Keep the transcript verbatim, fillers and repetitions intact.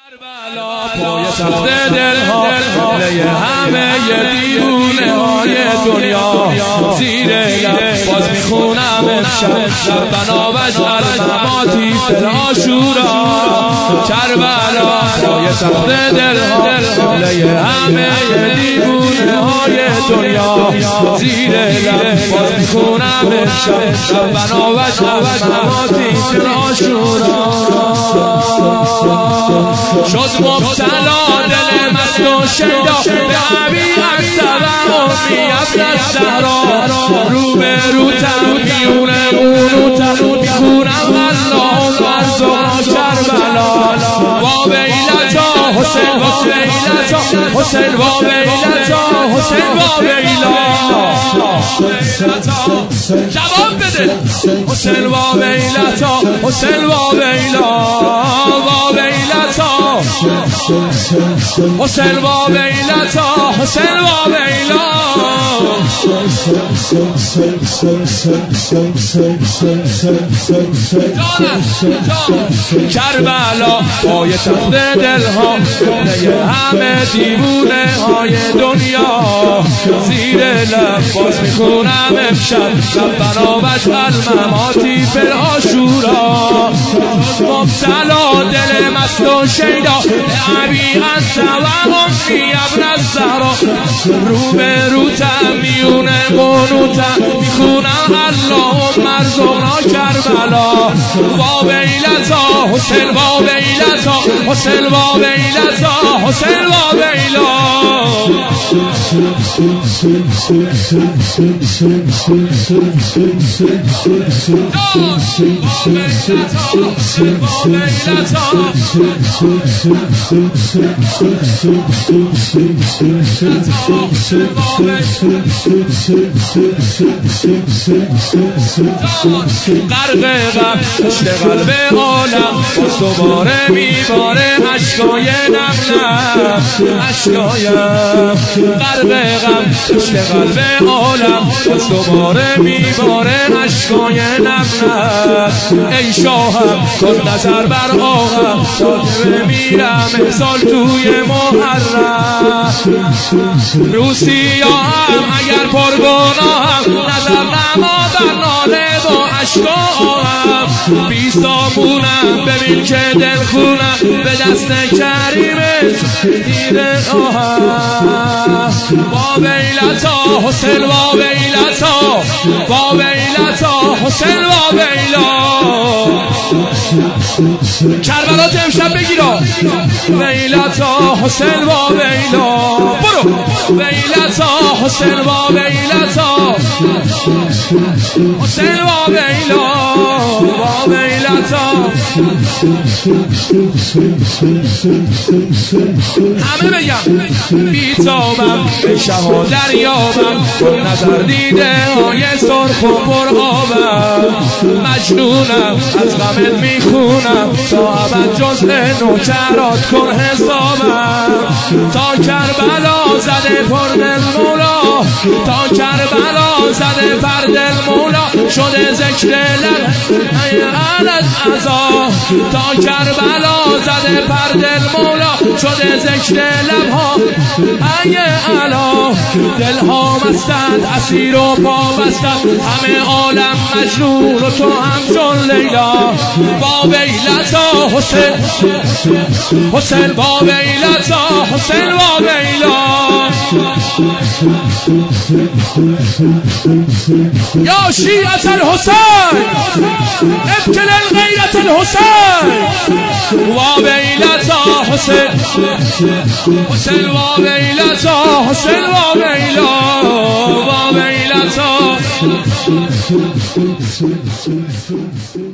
پای تخت دلها حمله همه دیوونه های دنیا زیر لب باز میخونم امشب ربنا واجعل مماتی فی العاشورا کربلا پای تخت دلها حمله همه دیوونه های دنیا زیر لب باز میخونم امشب ربنا واجعل مماتی فی العاشورا شد مبتلا دل مست و شیدا به ابی اکثر امی ابن الزهرا رو به رو تمیونه اونو میخونم اللهم ارزقنا کربلا و ویلتا حسین و ویلتا حسین و ویلتا حسین و ویلا جواب بده حسین و ویلتا حسین و ویلا و ویلتا حسین و ویلتا حسین و ویلا کربلا پای تخت دلها همه دیوونه های دنیا زیر لب باز میخونم امشب ربنا واجعل مماتی فی العاشورا مبتلا دل مست و شیدا ابی انت و امی ابن الزهرا رو به رو تمیونه قنوتا میخونم اللهم ارزقنا کربلا و ویلتا حسین و ویلتا حسین و ویلتا حسین و ویلا غرق غم پشت قلب عالم باز دوباره میباره اشکای نم نم اشکایم غرق غم پشت قلب عالم باز دوباره میباره اشکای نم نم ای شاهم کن نظر بر آقم تا که میرم امسال توی محرم روسیا هم اگر پرگناهم نظر نما بر ناله و اشکاهم بیستامونم ببین که دل خونم به دست کریمش دیره آهم با ویلتا حسین و ویلتا با ویلتا حسین و ویلا کربلات امشب بگیرا ویلتا حسین و ویلا برو ویلتا حسین و ویلتا حسین و ویلا و ویلتا همه بگم بیتابم به شها دریابم کن نظر دیده های سرخ و پر آبم مجنونم از غمت میخونم تا ابد جزء نوکرات کن حسابم تا کربلا زده پر دل مولا تا کربلا زده پر دل مولا شده ذکر لب ای علت عزا تا کربلا زده پر دل مولا شده ذکر لب ها ای علا دل ها مستند اسیر و پابستند همه عالم مجنون و تو همچون لیلا با ویلتا حسین حسین با ویلتا حسین با ویلا یا شیعة الحسین ابتل الغیرة الحسین و ویلتا حسین حسین و ویلتا حسین و ویلا و ویلتا